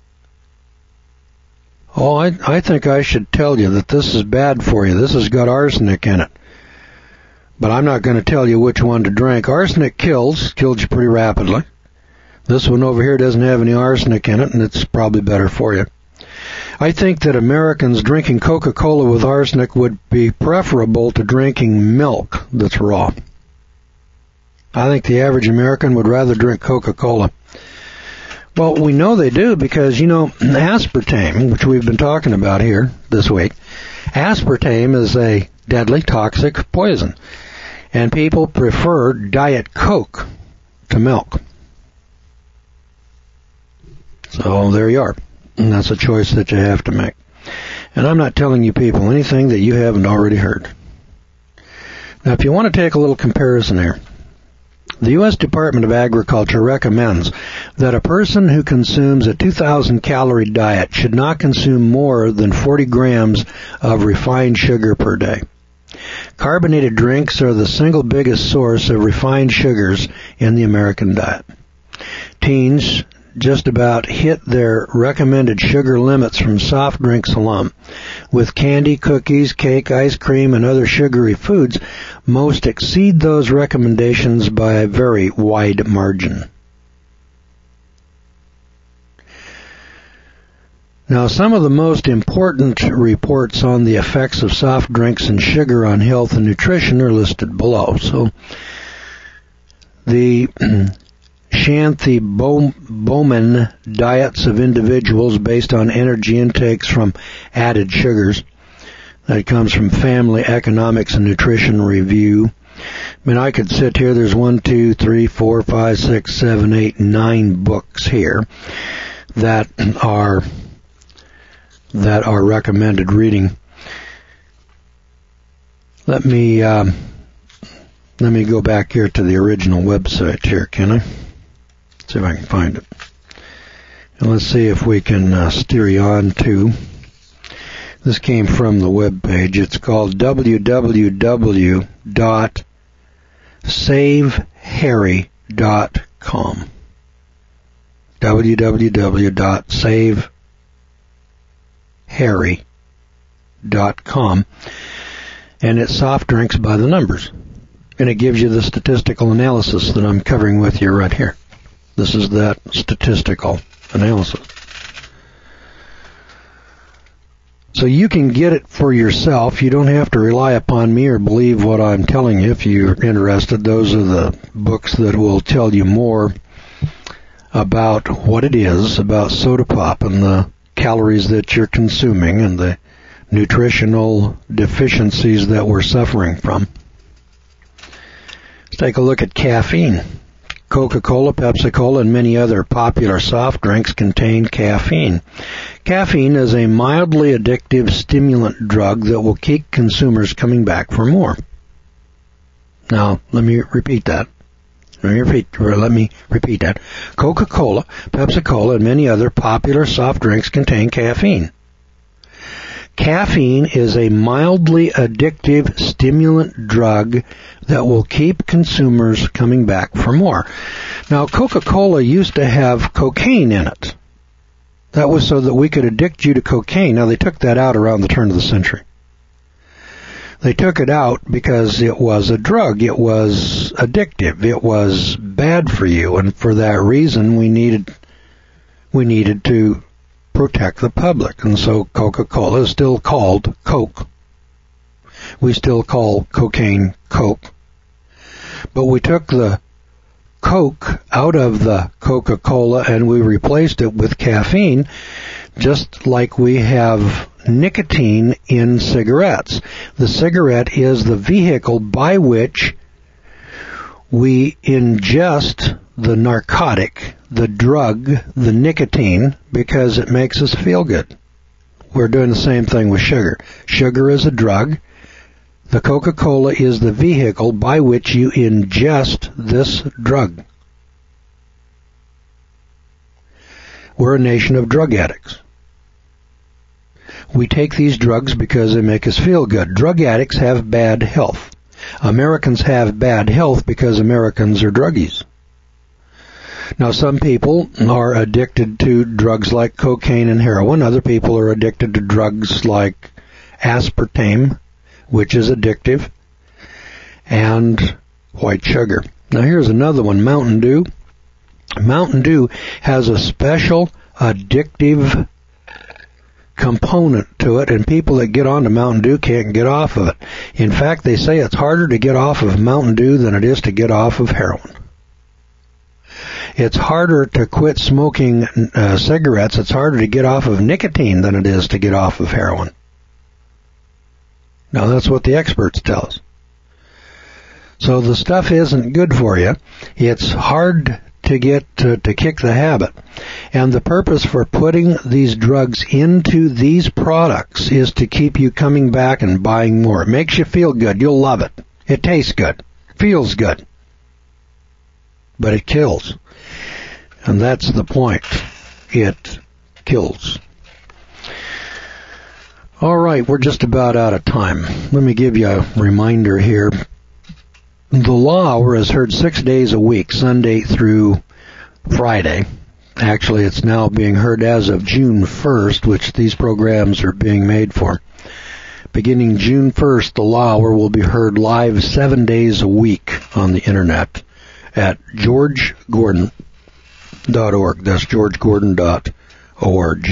Oh, I, I think I should tell you that this is bad for you. This has got arsenic in it. But I'm not going to tell you which one to drink. Arsenic kills, kills you pretty rapidly. This one over here doesn't have any arsenic in it, and it's probably better for you. I think that Americans drinking Coca-Cola with arsenic would be preferable to drinking milk that's raw. I think the average American would rather drink Coca-Cola. Well, we know they do because, you know, aspartame, which we've been talking about here this week, aspartame is a deadly toxic poison, and people prefer Diet Coke to milk. So there you are, and that's a choice that you have to make. And I'm not telling you people anything that you haven't already heard. Now, if you want to take a little comparison here, the U S Department of Agriculture recommends that a person who consumes a two thousand calorie diet should not consume more than forty grams of refined sugar per day. Carbonated drinks are the single biggest source of refined sugars in the American diet. Teens just about hit their recommended sugar limits from soft drinks alone. With candy, cookies, cake, ice cream, and other sugary foods, most exceed those recommendations by a very wide margin. Now, some of the most important reports on the effects of soft drinks and sugar on health and nutrition are listed below. So, the Shanti Bowman diets of individuals based on energy intakes from added sugars. That comes from Family Economics and Nutrition Review. I mean, I could sit here. There's one, two, three, four, five, six, seven, eight, nine books here that are that are recommended reading. Let me um, let me go back here to the original website here, can I? See if I can find it. And let's see if we can uh, steer you on to. This came from the web page. It's called w w w dot save harry dot com. w w w dot save harry dot com, and it's soft drinks by the numbers. And it gives you the statistical analysis that I'm covering with you right here. This is that statistical analysis. So you can get it for yourself. You don't have to rely upon me or believe what I'm telling you if you're interested. Those are the books that will tell you more about what it is, about soda pop and the calories that you're consuming and the nutritional deficiencies that we're suffering from. Let's take a look at caffeine. Coca-Cola, Pepsi-Cola, and many other popular soft drinks contain caffeine. Caffeine is a mildly addictive stimulant drug that will keep consumers coming back for more. Now, let me repeat that. Let me repeat, let me repeat that. Coca-Cola, Pepsi-Cola, and many other popular soft drinks contain caffeine. Caffeine is a mildly addictive stimulant drug that will keep consumers coming back for more. Now, Coca-Cola used to have cocaine in it. That was so that we could addict you to cocaine. Now, they took that out around the turn of the century. They took it out because it was a drug. It was addictive. It was bad for you, and for that reason, we needed we needed to protect the public. And so Coca-Cola is still called Coke. We still call cocaine Coke. But we took the Coke out of the Coca-Cola and we replaced it with caffeine, just like we have nicotine in cigarettes. The cigarette is the vehicle by which we ingest the narcotic, the drug, the nicotine, because it makes us feel good. We're doing the same thing with sugar. Sugar is a drug. The Coca-Cola is the vehicle by which you ingest this drug. We're a nation of drug addicts. We take these drugs because they make us feel good. Drug addicts have bad health. Americans have bad health because Americans are druggies. Now, some people are addicted to drugs like cocaine and heroin. Other people are addicted to drugs like aspartame, which is addictive, and white sugar. Now, here's another one, Mountain Dew. Mountain Dew has a special addictive component to it, and people that get onto Mountain Dew can't get off of it. In fact, they say it's harder to get off of Mountain Dew than it is to get off of heroin. It's harder to quit smoking uh, cigarettes. It's harder to get off of nicotine than it is to get off of heroin. Now, that's what the experts tell us. So the stuff isn't good for you. It's hard to get to, to kick the habit. And the purpose for putting these drugs into these products is to keep you coming back and buying more. It makes you feel good. You'll love it. It tastes good. Feels good. But it kills. And that's the point. It kills. All right, we're just about out of time. Let me give you a reminder here. The Law Hour is heard six days a week, Sunday through Friday. Actually, it's now being heard as of June first, which these programs are being made for. Beginning June first, the Law Hour will be heard live seven days a week on the Internet at george gordon dot org. That's george gordon dot org.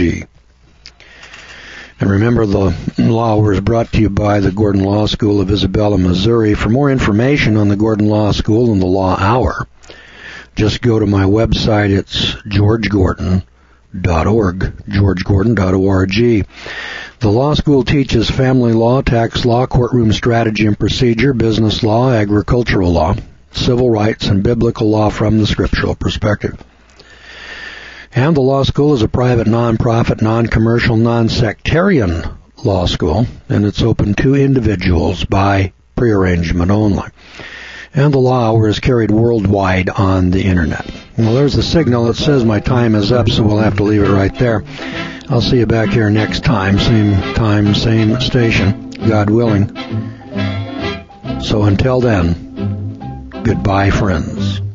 And remember, the Law Hour is brought to you by the Gordon Law School of Isabella, Missouri. For more information on the Gordon Law School and the Law Hour, just go to my website. It's george gordon dot org, george gordon dot org. The law school teaches family law, tax law, courtroom strategy and procedure, business law, agricultural law, civil rights, and biblical law from the scriptural perspective. And the law school is a private, non-profit, non-commercial, non-sectarian law school, and it's open to individuals by prearrangement only. And the Law Hour is carried worldwide on the Internet. Well, there's the signal that says my time is up, so we'll have to leave it right there. I'll see you back here next time, same time, same station, God willing. So until then, goodbye, friends.